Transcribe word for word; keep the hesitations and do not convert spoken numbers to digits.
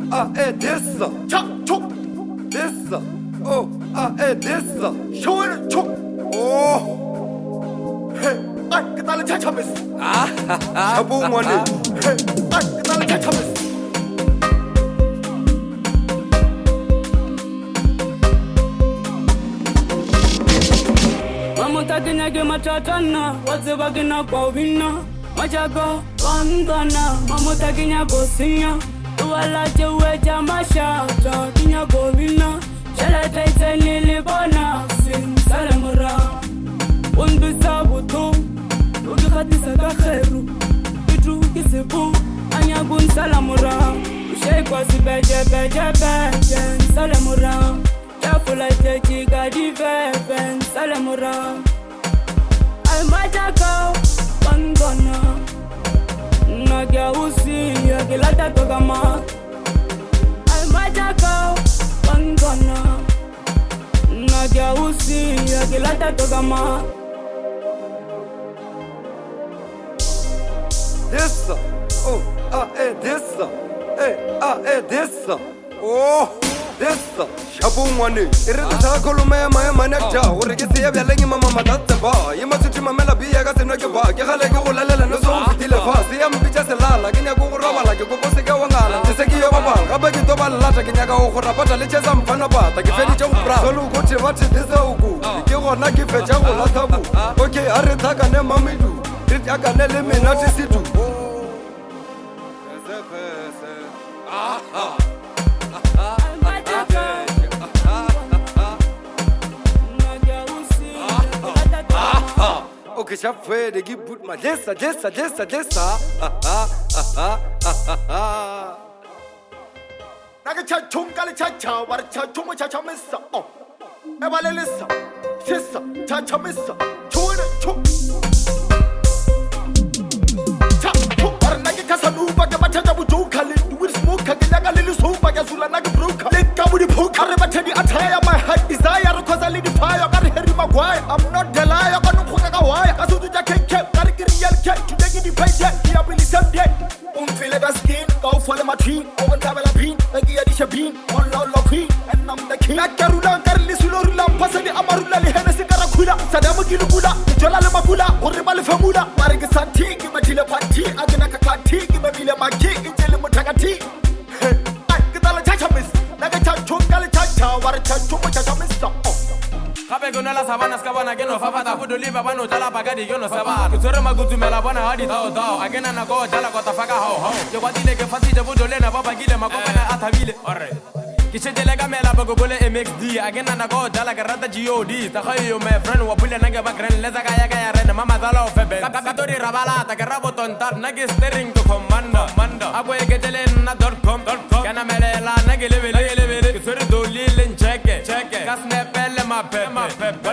ah, eh, this, chop, chop, this, oh, ah, eh, this, show it, chop, oh, hey, ay, ¿qué tal el chachames? Ah, chapo money, hey, ay, ¿qué tal el chachames? Mama takinya ke machatana, what's bagina bovina, machago, wangana, mama takinya bosinya. Wala chewe chama shata kinya govina Shala taite nilibona sin salamura Undu sabutu Ugi khatisa kakheru Itu kisebu Anya gun salamura Ushai kwa si beje beje beje salamura Chafula techi gadi veven salamura Ay majaka Wangona Nagia usi ya kilata tokama Ay majaka Wangona Nagia usi ya kilata tokama This, oh, ah, eh, this, eh, ah, eh, this, oh, this, shabu money. Irida sa kolume ma ma nekta. Ore ke se ya lengi mama matatte ba. Yema suti mamela biya ka seno ke ba. Ke khale ke go lalela no so fitile fa. Se ya mpicha se lala ke nya go roba la ke go se ke wangala. Se se ke yo baba. Ga ba ke to ba lata ke nya ga go rapata le cheza mfana ba. Ta ke fedi tsa go bra. Solo go te ba te disa uku. Ke go na ke fecha go la tabu. Okay, are thaka ne mamidu. Rit ya ka ne le mena te situ. Ah. Okay, chap fue de give put my dessa dessa dessa dessa. Naga cha chung kali cha cha war cha chung cha cha missa. Oh. E vale lissa. Chissa cha cha missa. Chung chung. Cha chung war naga kasanu baga bacha cha buju kali. Wir smoke kali naga lili so baga zula naga broka. Leka budi poke kare bacha di ataya my heart desire cause I lead the fire. Kare heri magwai. I'm not the liar. Why? I told you that can't keep that real cat to take the pay yet. He have really some dead. Un feel the skin, go follow my team. Over Tabella Pin, like the Adisha Bean, on Law Queen, and I'm the king. Nakarula, Carly Sulula, Passadi Amarula, Hennessy Karakula, Sadama Kilula, Jalala Mabula, or Rebala Famula, Marigasati, Matila Pati, Aganakati, Mabila Maki, Intellimutakati. I get all the chachamis, Nagacha Chungali Chacha, what a chachamis. Kabe gona la savana skabana geno fafata fudo liba bano jala bagadi geno savana kusore magutu mela bana hadi tao tao agena na go jala ko tafaka ho ho yo kwatile ke fasi je fudo lena baba gile makopa na athabile ore kishe jele ga mela bago bole M X D agena na go jala ka rata G O D ta khayo my friend wa bule na ga bagren leza ga ya ga ya rena mama zalo febe katori rabala ta ga rabo tontar na ge steering to commander manda abo ye jele na .com kana melela na ge level level kusore do lile check check kasne pele ma pepe